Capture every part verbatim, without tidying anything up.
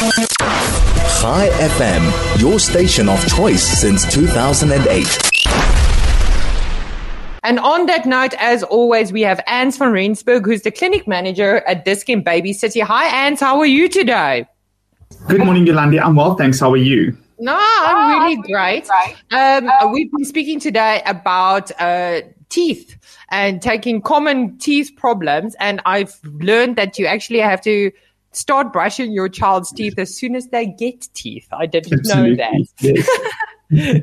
Chai F M, your station of choice since two thousand eight. And on that note, as always, we have Ans van Rensburg, who's the clinic manager at Dis-Chem Baby City. Hi, Ans. How are you today? Good morning, Yolandi. I'm well, thanks. How are you? No, I'm really great. Um, we've been speaking today about uh, teeth and taking common teeth problems. And I've learned that you actually have to start brushing your child's teeth as soon as they get teeth. I didn't Absolutely. know that. Yes.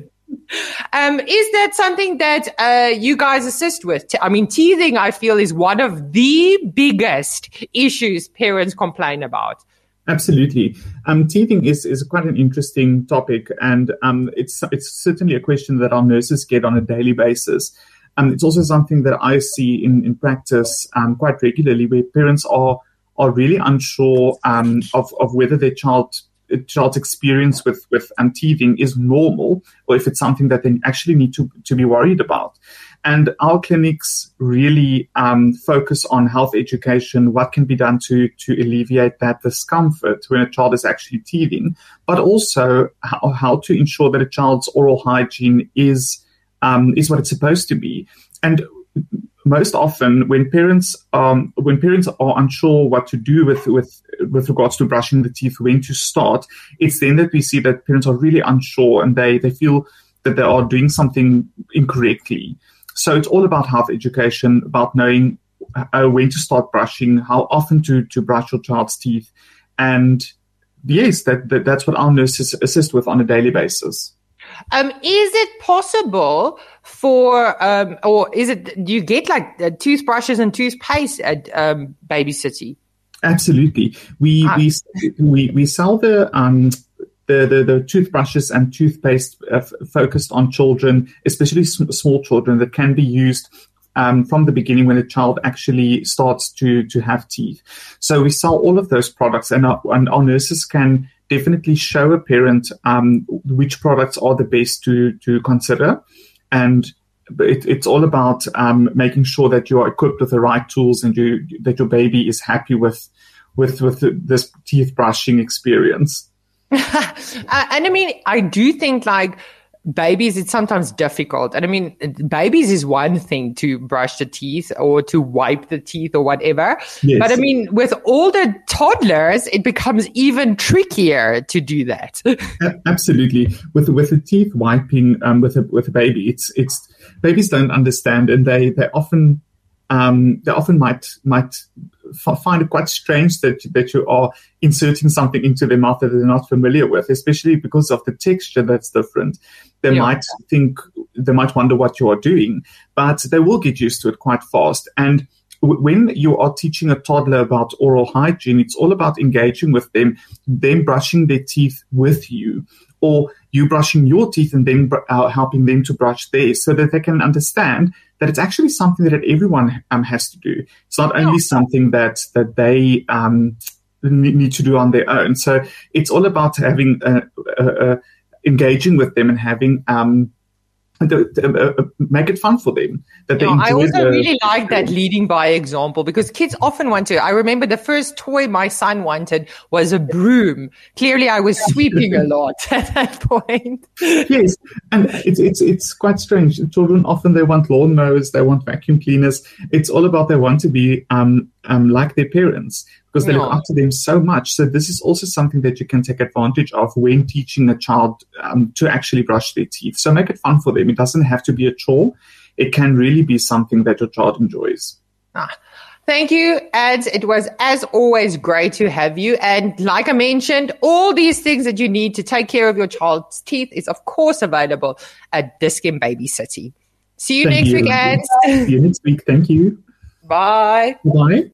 Um, is that something that uh, you guys assist with? I mean, teething, I feel, is one of the biggest issues parents complain about. Absolutely. Um, teething is, is quite an interesting topic, and um, it's it's certainly a question that our nurses get on a daily basis. Um, it's also something that I see in, in practice um, quite regularly, where parents are are really unsure um, of, of whether their child child's experience with, with um, teething is normal, or if it's something that they actually need to, to be worried about. And our clinics really um, focus on health education, what can be done to, to alleviate that discomfort when a child is actually teething, but also how, how to ensure that a child's oral hygiene is um, is what it's supposed to be. And most often, when parents um, when parents are unsure what to do with, with with regards to brushing the teeth, when to start, it's then that we see that parents are really unsure and they, they feel that they are doing something incorrectly. So it's all about health education, about knowing uh, when to start brushing, how often to, to brush your child's teeth. And yes, that, that that's what our nurses assist with on a daily basis. Um, is it possible for, um, or is it, do you get like uh, toothbrushes and toothpaste at um, Baby City? Absolutely. We ah. we we we sell the um the the, the toothbrushes and toothpaste uh, f- focused on children, especially sm- small children, that can be used um from the beginning when a child actually starts to to have teeth. So we sell all of those products, and our, and our nurses can definitely show a parent um which products are the best to to consider. And It, it's all about um, making sure that you are equipped with the right tools and you, that your baby is happy with with with this teeth brushing experience. uh, and I mean, I do think like babies, it's sometimes difficult. And I mean, babies is one thing to brush the teeth or to wipe the teeth or whatever. Yes. But I mean, with older toddlers, it becomes even trickier to do that. Absolutely. With with the teeth wiping um, with a with a baby, it's it's babies don't understand, and they they often um, they often might might f- find it quite strange that that you are inserting something into their mouth that they're not familiar with, especially because of the texture that's different. They yeah. might think, they might wonder what you are doing, but they will get used to it quite fast. And w- when you are teaching a toddler about oral hygiene, it's all about engaging with them, them brushing their teeth with you, or you brushing your teeth and then br- uh, helping them to brush theirs, so that they can understand that it's actually something that everyone um, has to do. It's not only yeah. something that, that they um, need to do on their own. So it's all about having a, a, a engaging with them and having um, the, the, uh, make it fun for them. That they yeah, enjoy I also the, really like that leading by example, because kids often want to. I remember the first toy my son wanted was a broom. Clearly, I was sweeping a lot at that point. Yes, and it's it's it's quite strange. Children often they want lawnmowers, they want vacuum cleaners. It's all about they want to be um um like their parents, because they yeah. look up to them so much. So this is also something that you can take advantage of when teaching a child um, to actually brush their teeth. So make it fun for them. It doesn't have to be a chore. It can really be something that your child enjoys. Ah, thank you, Ads. It was, as always, great to have you. And like I mentioned, all these things that you need to take care of your child's teeth is, of course, available at Dis-Chem Baby City. See you Thank next you. week, Ads. See you next week. Thank you. Bye. Bye.